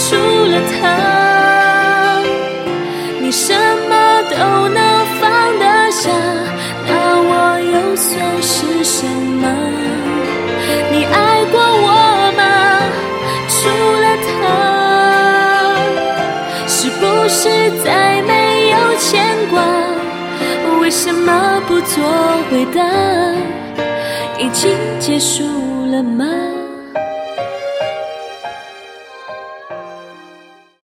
除了他，你什么都能放得下，那我又算是什么？你爱过我吗？除了他，是不是再没有牵挂？为什么不做回答？已经结束了吗？